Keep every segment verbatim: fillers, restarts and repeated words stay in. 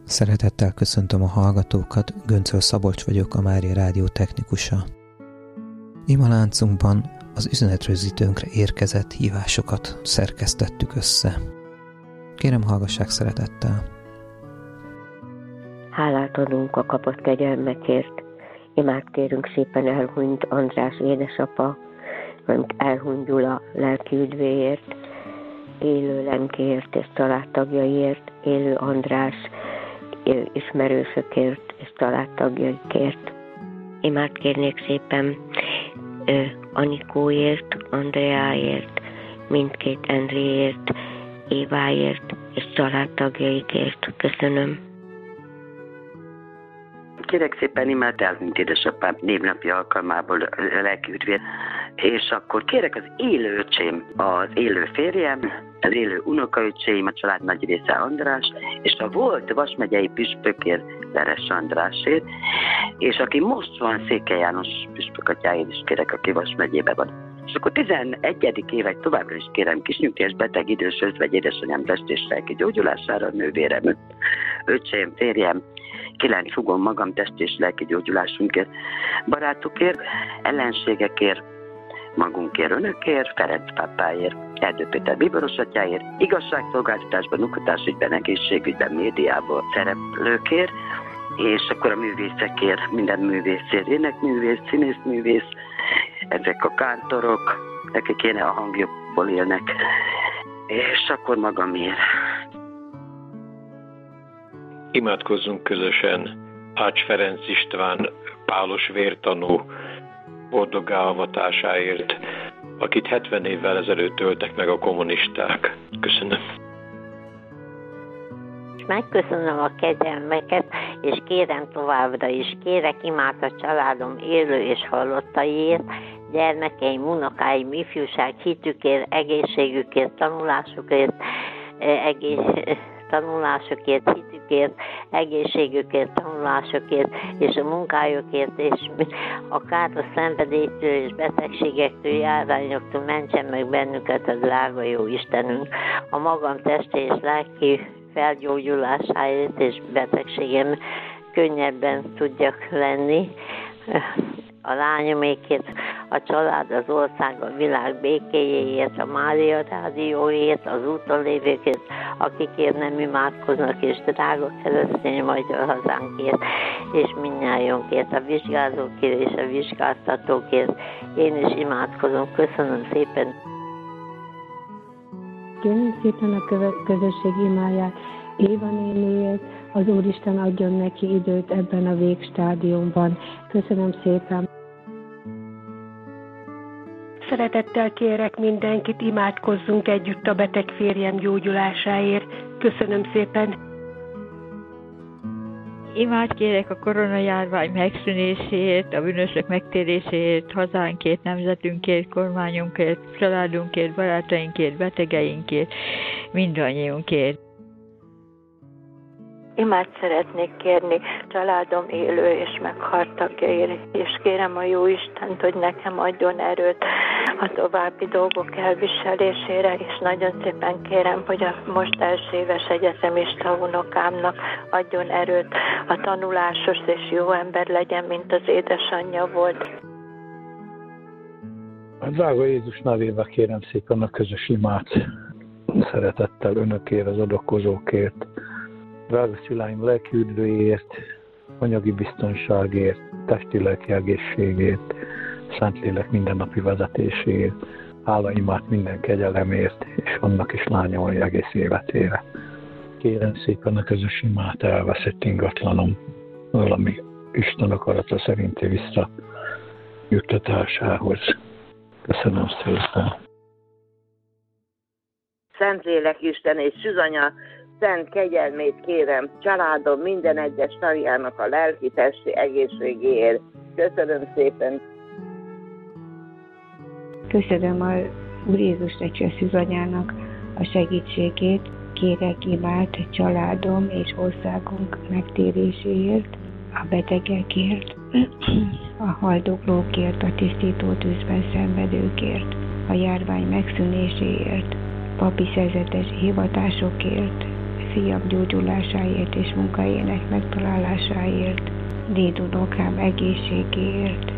Szeretettel köszöntöm a hallgatókat, Göncöl Szabolcs vagyok, a Mária Rádió technikusa. Imaláncunkban az üzenetrögzítőnkre érkezett hívásokat szerkesztettük össze. Kérem, hallgassák szeretettel. Hálát adunk a kapott kegyelmekért. Imád kérünk szépen elhunyt András édesapa, valamint elhunyt Gyula lelki üdvéért, élő Lenkért és családtagjaiért, élő András ismerősökért és családtagjaikért. Imád kérnék szépen ö, Anikóért, Andreáért, mindkét Endréért, Éváért és családtagjaikért. Köszönöm. Kérek szépen imád elhunyt édesapám névnapja alkalmából lelki üdvét, és akkor kérek az élő öcsém, az élő férjem, az élő unokaöcsém, a család nagy része András, és a volt Vas megyei püspökért, Veres Andrásért, és aki most van Székely János püspök atyáért is kérek, aki Vas megyében van. És akkor tizenegyedik évek továbbra is kérem kisnyugdíjas beteg idős özvegy édesanyám test és lelki gyógyulására, nővérem, öcsém, férjem, kilenc fogom magam test és lelki gyógyulásunkért, barátokért, ellenségekért, magunkért, önökért, Ferenc pápáért, Erdő Péter bíboros atyáért, igazságszolgáltatásban, oktatásügyben, egészségügyben, médiában szereplőkért, és akkor a művészekért, minden művészért, énekművész, színészművész, ezek a kántorok, akik kéne a hangjukból élnek, és akkor magamért. Imádkozzunk közösen Ács Ferenc István pálos vértanú boldoggá avatásáért, akit hetven évvel ezelőtt öltek meg a kommunisták. Köszönöm. Megköszönöm a kegyelmeket, és kérem továbbra is, kérek imád a családom élő és halottaiért, gyermekeim, unokáim, ifjúság, hitükért, egészségükért, tanulásukért, egész, tanulásokért, hitükért, egészségükért, tanulásokért, és a munkájukért, és akár a szenvedélytől és betegségektől, járványoktól mentsen meg bennünket a drága jó Istenünk. A magam testi és lelki felgyógyulásáért és betegségem könnyebben tudjak lenni. A lányomékért, a család, az ország, a világ békéjéért, a Mária Rádióért, az úton lévőkért, akikért nem imádkoznak, és drága keresztény magyar hazánkért, és mindnyájunkért, a vizsgázókért és a vizsgáztatókért. Én is imádkozom. Köszönöm szépen. Kérjük szépen a közösség imáját Éva néniért, az Úristen adjon neki időt ebben a végstádiumban. Köszönöm szépen. Szeretettel kérek mindenkit, imádkozzunk együtt a beteg férjem gyógyulásáért. Köszönöm szépen. Imád kérek a koronajárvány megszűnéséért, a bűnösök megtéréséért, hazánkért, nemzetünkért, kormányunkért, családunkért, barátainkért, betegeinkért, mindannyiunkért. Imád szeretnék kérni családom élő és meghalt tagjaért, és kérem a jó Istent, hogy nekem adjon erőt a további dolgok elviselésére, és nagyon szépen kérem, hogy a most első éves egyetemista unokámnak adjon erőt a tanulásos és jó ember legyen, mint az édesanyja volt. A drága Jézus nevébe kérem szépen a közös imát, szeretettel önökért, az adakozókért, drága szüleim lelki üdvőjét, anyagi biztonságért, testi-lelki egészségért, Szentlélek mindennapi vezetéséért, hálaimát minden kegyelemért, és annak is lányomai egész életére. Kérem szépen a közös imát elveszett ingatlanom, valami Isten akarata szerinti visszajuttatásához. Köszönöm szépen. Szentlélek Isten és Szűzanya szent kegyelmét kérem családom minden egyes tagjának a lelki-testi egészségéért. Köszönöm szépen. Köszönöm a Úr Jézus Egység Szűzanyának a segítségét. Kérek imád családom és országunk megtéréséért, a betegekért, a haldoklókért, a tisztító tűzben szenvedőkért, a járvány megszűnéséért, papi szerzetes hivatásokért, fiam gyógyulásáért és munkahelyének megtalálásáért, dédunokám egészségéért.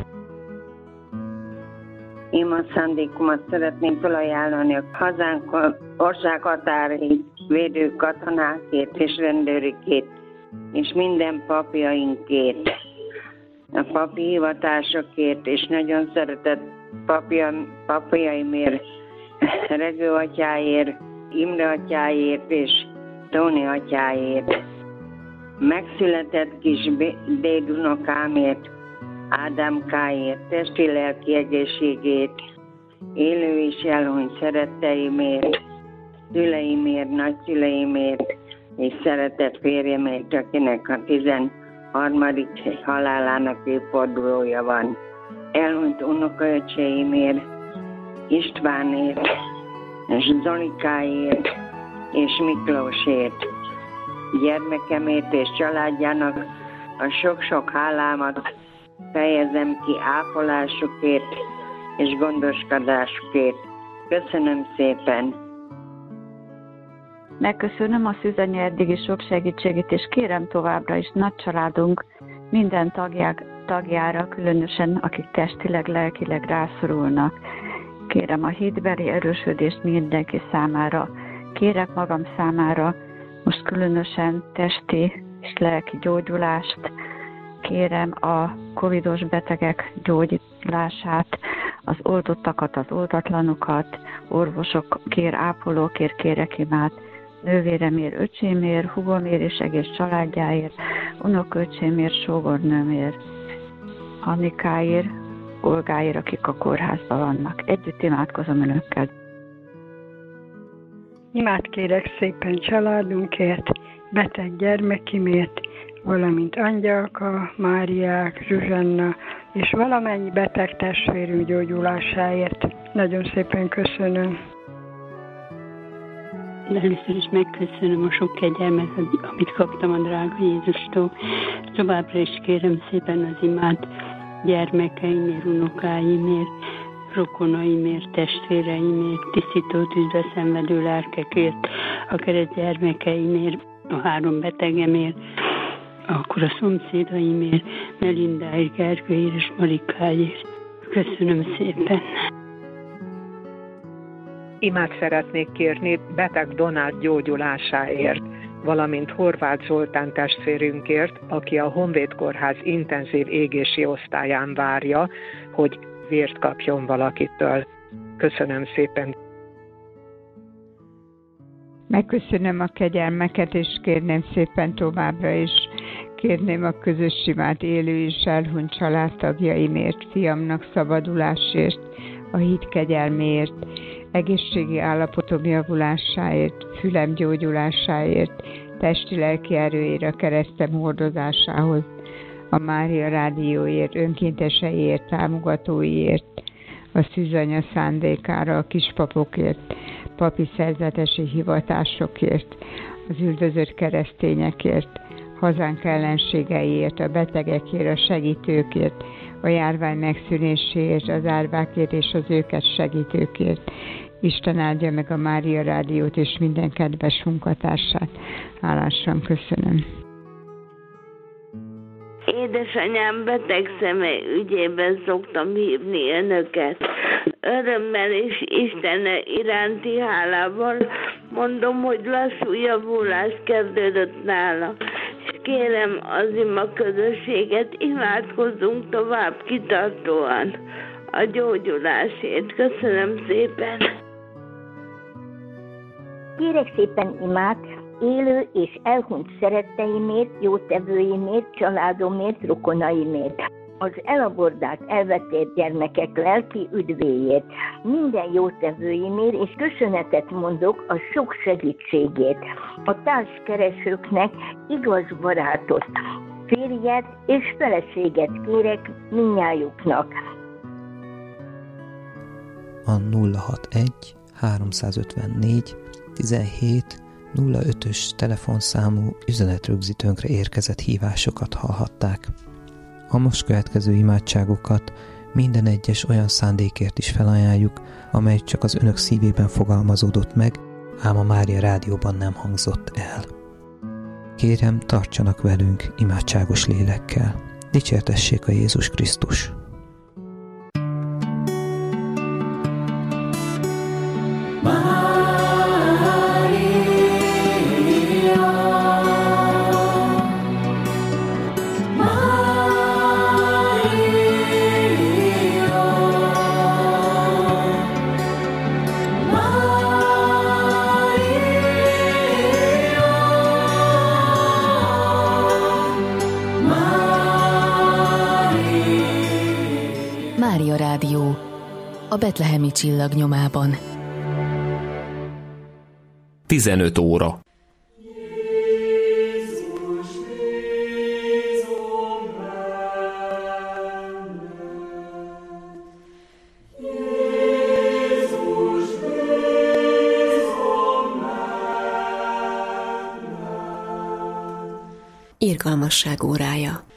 Én a szándékomat szeretném felajánlani a hazánk országhatári védő katonákért és rendőrikét, és minden papjainkért, a papi hivatásokért, és nagyon szeretett papja, papjaimért, Regő atyáért, Imre atyáért és Tóni atyáért, megszületett kis dédunokámért, Ádámkáért, testi-lelki egészségét, élő és elhunyt szeretteimért, szüleimért, nagyszüleimért és szeretett férjemért, akinek a tizenharmadik halálának évfordulója van. Elhunyt unokaöcseimért, Istvánért, és Zolikáért és Miklósért, gyermekemért és családjának a sok-sok hálámat fejezem ki ápolásukért és gondoskodásukért. Köszönöm szépen! Megköszönöm a Szűzanya eddigi sok segítségét, és kérem továbbra is nagy családunk minden tagják, tagjára, különösen akik testileg, lelkileg rászorulnak. Kérem a hitbeli erősödést mindenki számára. Kérek magam számára most különösen testi és lelki gyógyulást. Kérem a covidos betegek gyógyulását, az oldottakat, az oldatlanokat, orvosok, kér ápolókért, kérek imát, nővéremért, öcsémért, húgomért és egész családjáért, unoköcsémért, sógornőmért, Annikáért, Olgáért, akik a kórházban vannak. Együtt imádkozom önökkel. Imát kérek szépen családunkért, beteg gyermekimért, valamint Angyalka, Máriák, Zsuzsanna és valamennyi beteg testvérünk gyógyulásáért. Nagyon szépen köszönöm. Először is megköszönöm a sok kegyelmet, amit kaptam a drága Jézustól. Továbbra is kérem szépen az imát gyermekeimért, unokáimért, rokonaimért, testvéreimért, tisztító tűzbe szenvedő lelkekért, a kereszt gyermekeimért, a három betegemért, akkor a szomszédaimért, Melindáért, Gergőért és Marikáért. Köszönöm szépen! Imát szeretnék kérni beteg Donát gyógyulásáért, valamint Horváth Zoltán testvérünkért, aki a Honvéd Kórház intenzív égési osztályán várja, hogy vért kapjon valakitől. Köszönöm szépen! Megköszönöm a kegyelmeket, és kérném szépen továbbra is. Kérném a közös imát élő és elhunyt családtagjaimért, fiamnak szabadulásért, a hit kegyelméért, egészségi állapotom javulásáért, fülem gyógyulásáért, testi-lelki erőért, a keresztem hordozásához, a Mária Rádióért, önkénteseiért, támogatóiért, a Szűzanya szándékára, a kispapokért, papi szerzetesi hivatásokért, az üldözött keresztényekért, hazánk ellenségeiért, a betegekért, a segítőkért, a járvány megszűnéséért, az árvákért és az őket segítőkért. Isten áldja meg a Mária Rádiót és minden kedves munkatársát. Hálásan köszönöm. Édesanyám beteg szeme ügyében szoktam hívni önöket. Örömmel és Isten iránti hálával mondom, hogy lassú javulás kezdődött nála. És kérem az ima közösséget, imádkozzunk tovább kitartóan a gyógyulásért. Köszönöm szépen! Kérek szépen imát élő és elhunyt szeretteimért, jótevőimért, családomért, rokonaimért, az elabordált, elvetélt gyermekek lelki üdvéért, minden jótevőimért, és köszönetet mondok a sok segítségért, a társkeresőknek igaz barátot, férjet és feleséget kérek mindnyájuknak. A nulla hatvanegy háromszázötvennégy tizenhét nulla ötös telefonszámú üzenetrögzítőnkre érkezett hívásokat hallhatták. A most következő imádságokat minden egyes olyan szándékért is felajánljuk, amely csak az önök szívében fogalmazódott meg, ám a Mária Rádióban nem hangzott el. Kérem, tartsanak velünk imádságos lélekkel. Dicsértessék a Jézus Krisztus! Mária Rádió, a betlehemi csillag nyomában. tizenöt óra. Irgalmasság órája.